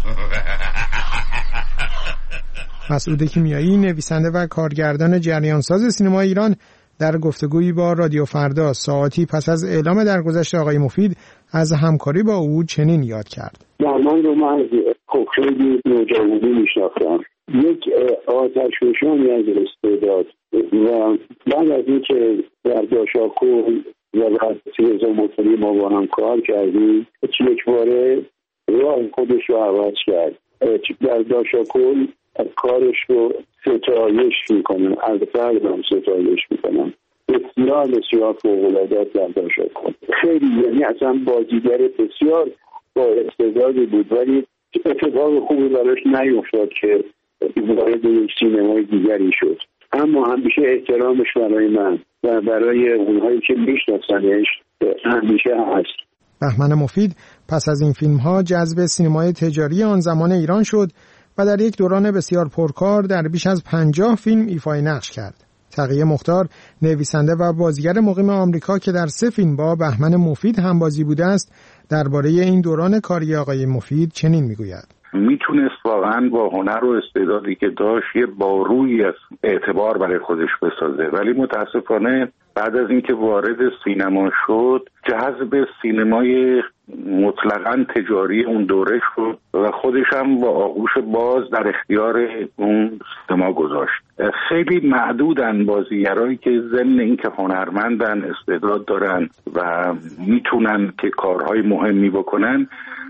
مسعود کیمیایی، نویسنده و کارگردان جریانساز سینما ایران، در گفتگویی با رادیو فردا ساعتی پس از اعلام درگذشت آقای مفید از همکاری با او چنین یاد کرد. من رو من خب خیلی نوجوانی میشناختم، یک آتش فشانی از استعداد و بعد از این که در داشاکل و بعد رضا موتوری ما با هم کار کردیم، یک باره راه خودش رو عوض کرد. در داشاکل کارش رو ستایش میکنم، از قلبم ستایش میکنم، بسیار بسیار فوق‌العاده در داشاکل. خیلی یعنی اصلا بازیگر بسیار با استعدادی بود، ولی اتفاق خوبی براش نیفتاد که وارد سینمای دیگری شد. اما همیشه احترامش برای من و برای اونهایی که میشناسنش همیشه هست. بهمن مفید پس از این فیلم‌ها جذب سینمای تجاری آن زمان ایران شد و در یک دوران بسیار پرکار در بیش از پنجاه فیلم ایفای نقش کرد. تقی مختار، نویسنده و بازیگر مقیم آمریکا که در سه فیلم با بهمن مفید همبازی بوده است، درباره این دوران کاری آقای مفید چنین میگوید: میتونست واقعا با هنر و استعدادی که داشت یه بارویی از اعتبار برای خودش بسازه، ولی متاسفانه بعد از اینکه وارد سینما شد جذب سینمای مطلقاً تجاری اون دوره شد و خودش هم با آغوش باز در اختیار اون سینما گذاشت. خیلی معدودن بازیگرایی که ضمن اینکه هنرمندن، استعداد دارن و میتونن که کارهای مهمی بکنن،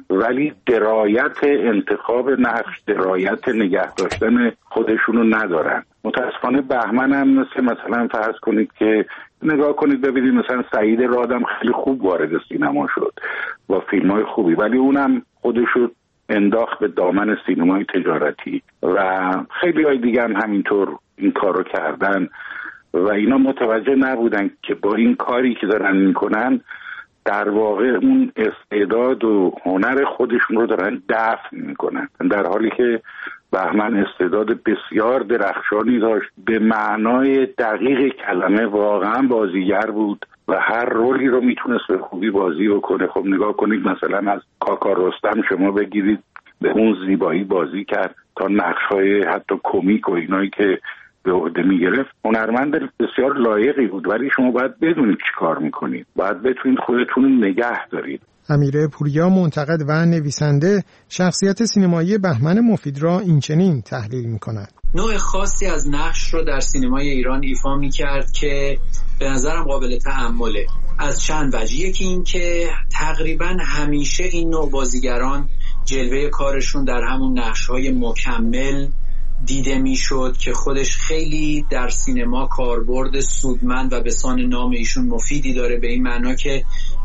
ولی درایت انتخاب نقش، درایت نگه داشتن خودشونو ندارن. متاسفانه بهمن هم مثل مثلا فرض کنید که نگاه کنید ببینید مثلا سعید رادم خیلی خوب وارد سینما شد با فیلم‌های خوبی، ولی اونم خودشو انداخت به دامن سینمای تجارتی و خیلی های دیگه هم همینطور این کارو کردن و اینا متوجه نبودن که با این کاری که دارن میکنن در واقع اون استعداد و هنر خودشون رو دارن دفن میکنن، در حالی که بهمن استعداد بسیار درخشانی داشت، به معنای دقیق کلمه واقعا بازیگر بود و هر رولی رو میتونست به خوبی بازی بکنه. خب نگاه کنید مثلا از کاکا رستم شما بگیرید، به اون زیبایی بازی کرد تا نقش‌های حتی کمیک و اینایی که به عهده میگرفت. هنرمند بسیار لایقی بود، ولی شما باید بدونید چی کار میکنید، باید بتونید خودتون نگه دارید. امیره پوریا منتقد و نویسنده شخصیت سینمایی بهمن مفید را اینچنین تحلیل میکند. نوع خاصی از نقش رو در سینمای ایران ایفا میکرد که به نظرم قابل تأمله از چند وجه. یکی این که تقریبا همیشه این نوع بازیگران جلوه کارشون در همون نقش‌های مکمل دیده میشد که خودش خیلی در سینما کاربرد سودمند و به سان نام ایشون مفیدی داره، به این معنا که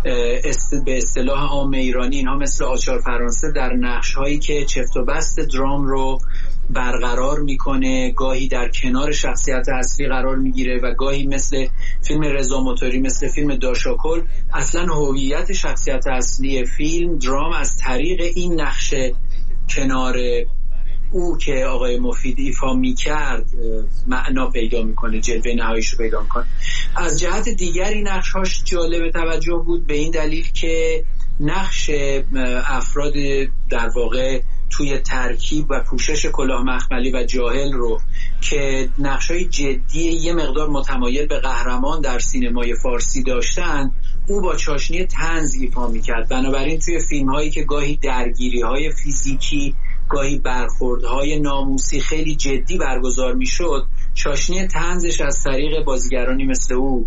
به اصطلاح عام ایرانی اینها مثل آچار فرانسه در نقش‌هایی که چفت و بست درام رو برقرار میکنه، گاهی در کنار شخصیت اصلی قرار میگیره و گاهی مثل فیلم رضا موتوری، مثل فیلم داشاکل، اصلا هویت شخصیت اصلی فیلم درام از طریق این نقش کنار او که آقای مفید ایفا میکرد معنا پیدا میکنه، جلوه نهاییش رو پیدا میکنه. از جهت دیگری نقش‌هاش جالب توجه بود به این دلیل که نقش افراد در واقع توی ترکیب و پوشش کلاه مخملی و جاهل رو که نقش‌های جدی یه مقدار متمایل به قهرمان در سینمای فارسی داشتن، او با چاشنی طنز ایفا میکرد. بنابراین توی فیلم‌هایی که گاهی درگیری‌های فیزیکی، گاهی برخوردهای ناموسی خیلی جدی برگزار میشد، چاشنی طنزش از طریق بازیگرانی مثل او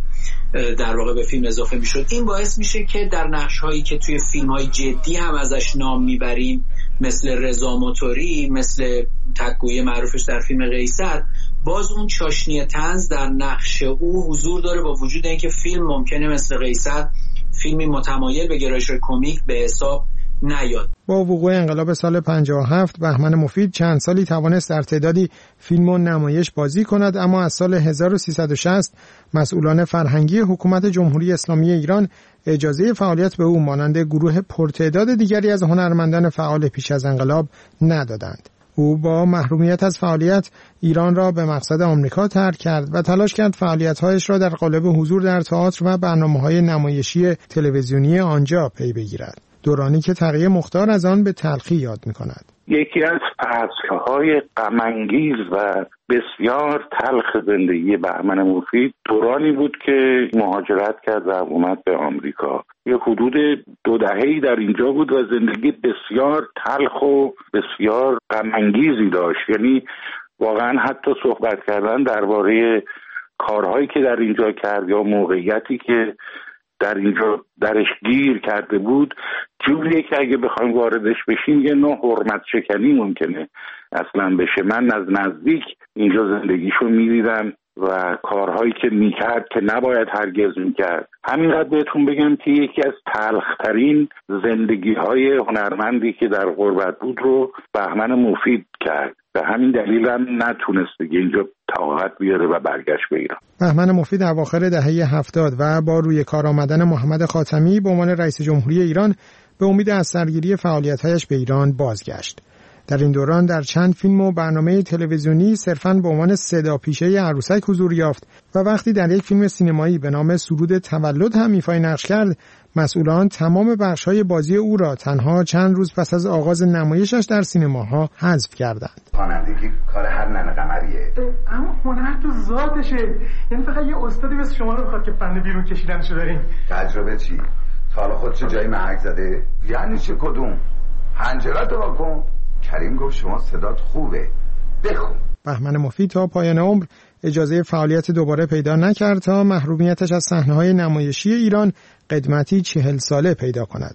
در واقع به فیلم اضافه میشد. این باعث میشه که در نقش‌هایی که توی فیلم‌های جدی هم ازش نام میبریم مثل رضا موتوری، مثل تک‌گویی معروفش در فیلم قیصر، باز اون چاشنی طنز در نقش او حضور داره، با وجود اینکه فیلم ممکنه مثل قیصر فیلمی متمایل به گرایش‌های کمیک به حساب نیاد. با وقوع انقلاب سال پنجاه و هفت بهمن مفید چند سالی توانست در تعدادی فیلم و نمایش بازی کند، اما از سال هزار و سیصد و شصت مسئولان فرهنگی حکومت جمهوری اسلامی ایران اجازه فعالیت به او مانند گروه پرتعداد دیگری از هنرمندان فعال پیش از انقلاب ندادند. او با محرومیت از فعالیت ایران را به مقصد آمریکا ترک کرد و تلاش کرد فعالیت‌هایش را در قالب حضور در تئاتر و برنامه‌های نمایشی تلویزیونی آنجا پی بگیرد، دورانی که تقی مختار از آن به تلخی یاد می‌کند. یکی از عصرهای غم‌انگیز و بسیار تلخ زندگی بهمن مفید دورانی بود که مهاجرت کرد و اومد به آمریکا. یه حدود دو دهه‌ای در اینجا بود و زندگی بسیار تلخ و بسیار غم‌انگیزی داشت. یعنی واقعا حتی صحبت کردن درباره کارهایی که در اینجا کرد یا موقعیتی که در اینجا درش گیر کرده بود جوریه که اگه بخوایم واردش بشیم یه نوع حرمت شکنی ممکنه اصلا بشه. من از نزدیک اینجا زندگیشو میدیدم و کارهایی که میکرد که نباید هرگز میکرد. همینقدر بهتون بگم که یکی از تلخترین زندگی‌های هنرمندی که در غربت بود رو بهمن مفید کرد. به همین دلیل هم نتونست دیگه اینجا طاقت بیاره و برگشت به ایران. بهمن مفید اواخر دهه هفتاد و با روی کار آمدن محمد خاتمی به عنوان رئیس جمهوری ایران به امید از سرگیری فعالیت‌هایش به ایران بازگشت. در این دوران در چند فیلم و برنامه تلویزیونی صرفاً به عنوان صدا پیشه عروسک حضور یافت و وقتی در یک فیلم سینمایی به نام سرود تولد هم ایفای نقش کرد، مسئولان تمام بخش‌های بازی او را تنها چند روز پس از آغاز نمایشش در سینماها حذف کردند. خوانندگی کار هر ننه قمریه، اما هنر تو ذاتشه. یعنی فقط یه استادی مثل شما رو می‌خواد که فن بیرون کشیدنشو دارین. تجربه چی؟ تا حالا خودشو جایی محک زده؟ یعنی چه کدوم؟ حنجرت رو کن. کریم گفت شما صدات خوبه، بخون. بهمن مفید تا پایان عمر اجازه فعالیت دوباره پیدا نکرد تا محرومیتش از صحنه‌های نمایشی ایران قدمتی چهل ساله پیدا کند.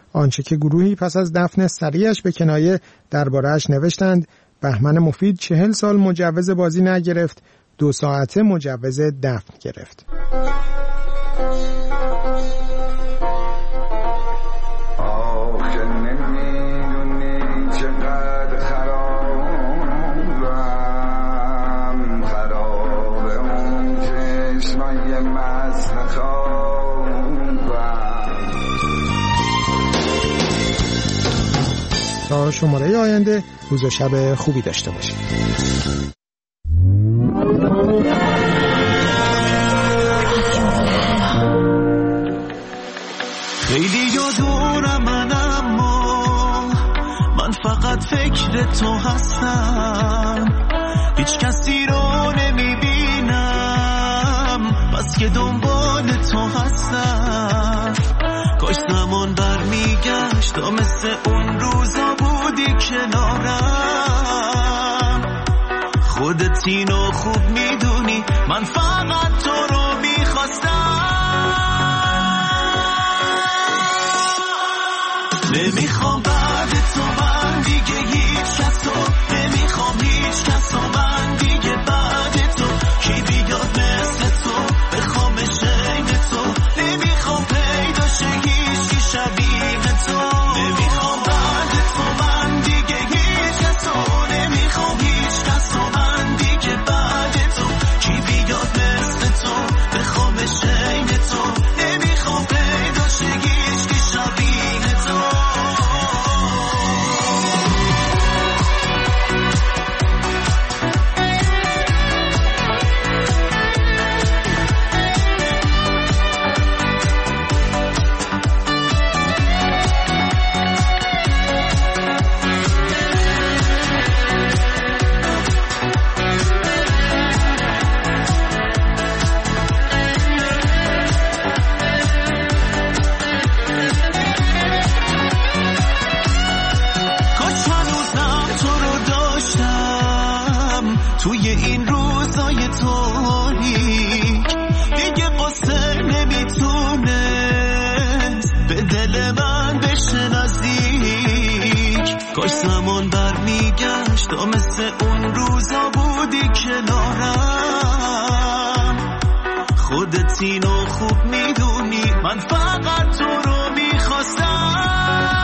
آنچه که گروهی پس از دفن سریعش به کنایه درباره‌اش نوشتند: بهمن مفید چهل سال مجوز بازی نگرفت، دو ساعته مجوز دفن گرفت. تا شماره آینده روز و شب خوبی داشته باشید. خیلی یادورم من، اما من فقط فکر تو هستم، هیچ کسی رو نمیبینم بس که دنبال تو هستم. کاش زمان برمیگشت تا مثل اون روزا بودی کنارم. خودت اینو خوب میدونی، من فقط تو رو میخواستم. نمیخوام بعد تو من دیگه هیچ کس رو، نمیخوام هیچ کس رو من دیگه بعد تو. کی بیاد مثل تو بخوامش عین تو، نمیخوام پیدا شه هیچ کی شبیه تو. نمیخوام بعد تو من دیگه هیچ کس رو، نمیخوام هیچ کس رو من دیگه بعد تو. کی بیاد مثل تو بخوامش عین تو، نمیخوام پیدا شه هیچ کی شبیه تو. توی این روزای تاریک دیگه قصه نمیتونه به دل من بشه نزدیک. کاش زمان برمیگشت تا مثل اون روزا بودی کنارم. خودت اینو خوب میدونی، من فقط تو رو میخواستم.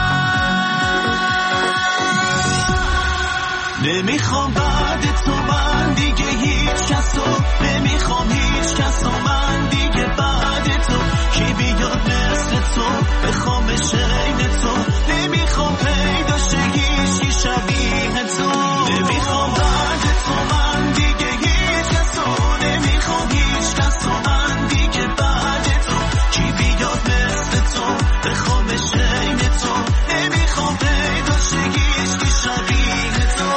نمیخوام بعد تو من دیگه هیچ کس رو، نمیخوام هیچ کس رو من دیگه بعد تو. کی بیاد مثل تو بخوامش عین تو، نمیخوام پیدا شه هیچ کی شبیه تو. نمیخوام بعد تو من دیگه هیچ کس رو، نمیخوام هیچ کس رو من دیگه بعد تو. کی بیاد مثل تو بخوامش عین تو، نمیخوام پیدا شه هیچ کی شبیه تو.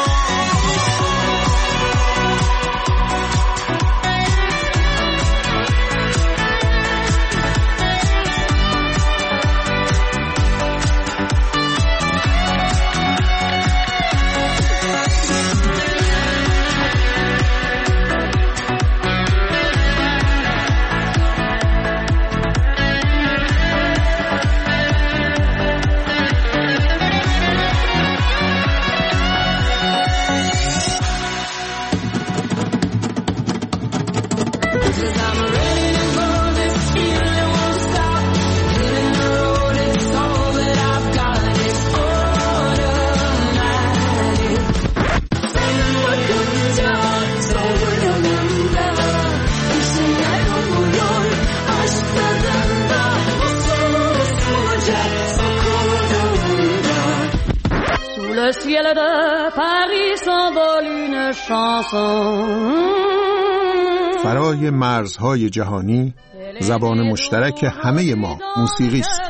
Le ciel de Paris s'envole une chanson. فرای مرزهای جهانی زبان مشترک همه ما موسیقی است.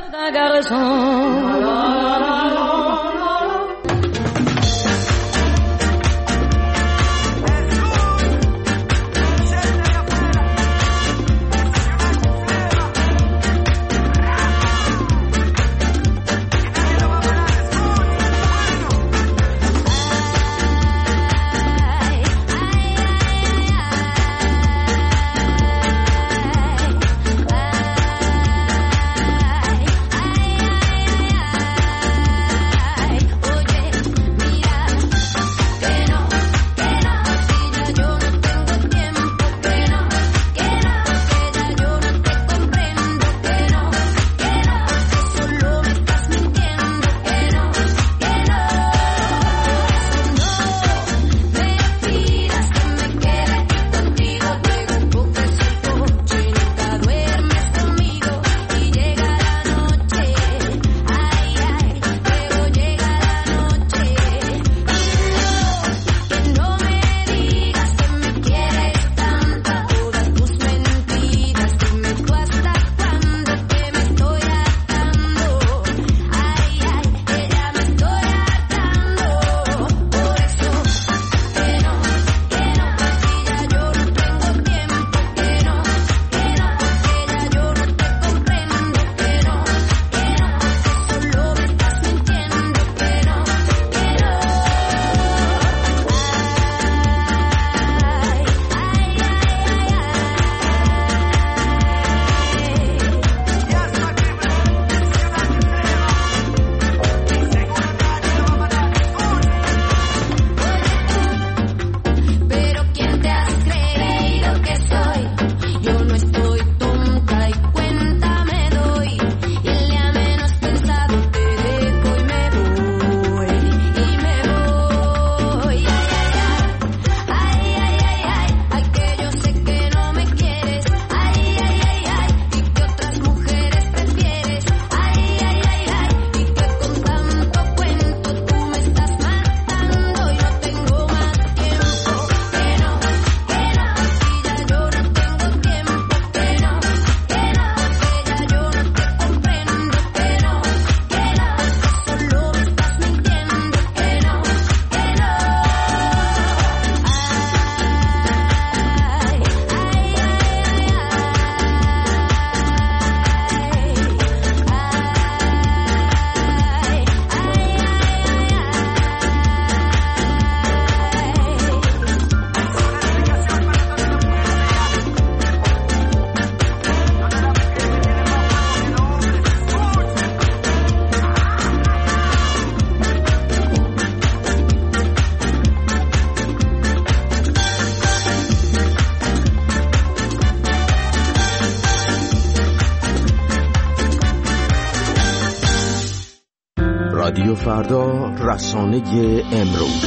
فردا، رسانه امروز.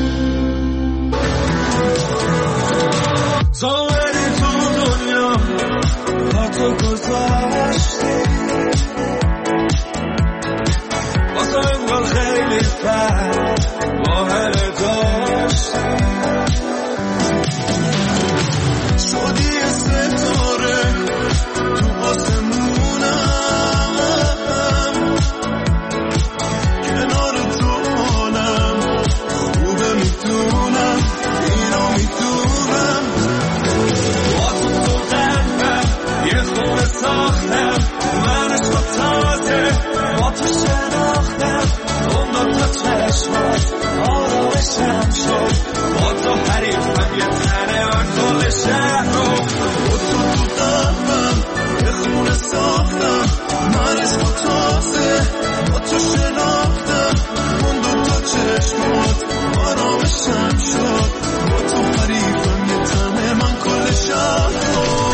زاوری تو دنیا با تو گذاشتی، واسه انگار خیلی فرد ماهر داشتی، شدی ستاره تو آسمونم، کنار تو حالم خوبه میدونم، اینو میدونم، با تو تو قلبم یه خونه ساختم، من عشق تازه با تو شناختم، اون دو تا چشمات آرامشم شد، با تو حریفم یه تنه و کل شهر رو، با تو تو قلبم یه خونه ساختم، من عشق تازه با تو شناختم، اون دو تا چشمات آرامشم شد، با تو حریفم یه تنه من کل شهر رو.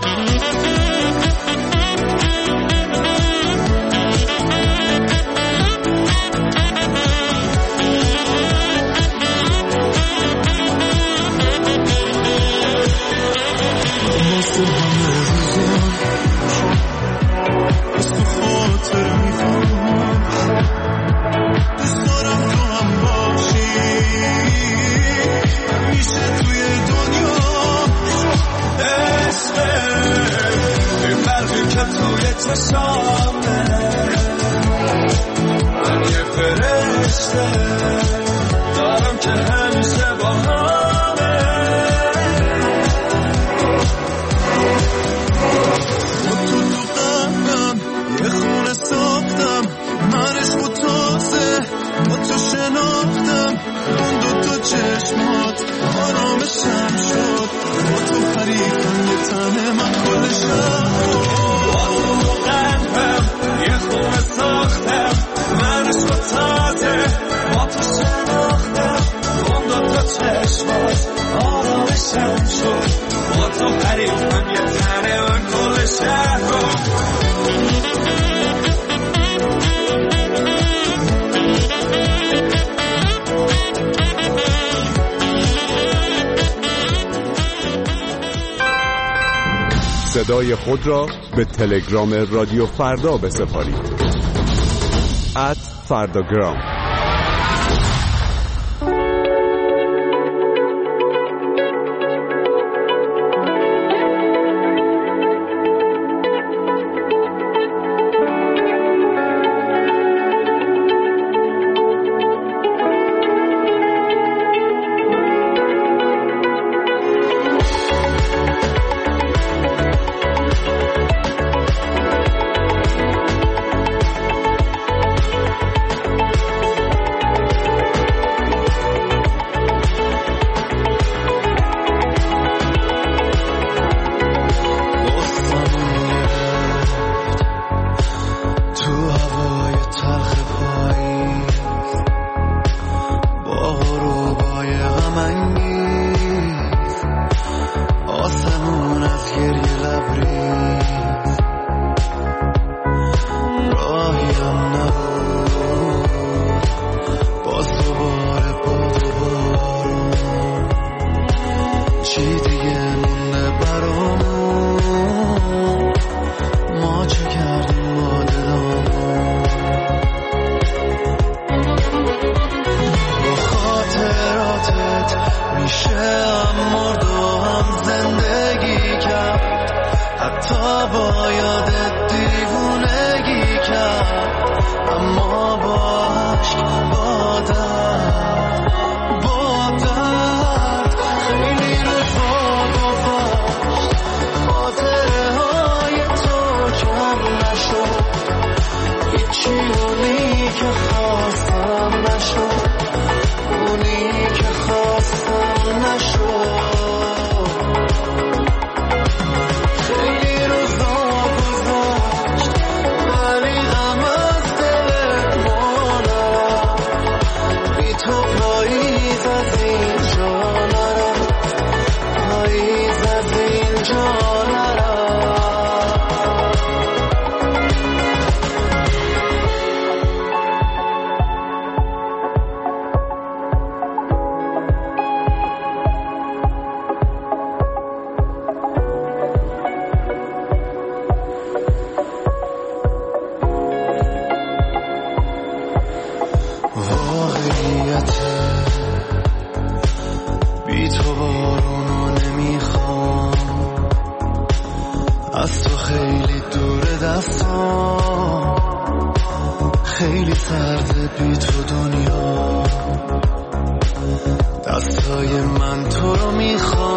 من یه فرشته دارم که همیشه با همه، با تو تو قلبم یه خونه ساختم، من عشق تازه با تو شناختم، اون دو تا چشمات آرامشم شد، با تو حریفم یه تنه من کل شهر، با تو تو قلبم یه خونه ساختم، من عشق تازه با تو شناختم، اون دو تا چشمات آرامشم شد، با تو حریفم یه تنه من کل شهر رو. صدای خود را به تلگرام رادیو فردا بسپارید. ات فرداگرام. دستان خیلی سرده بی تو دنیا، دستای من تو رو میخوام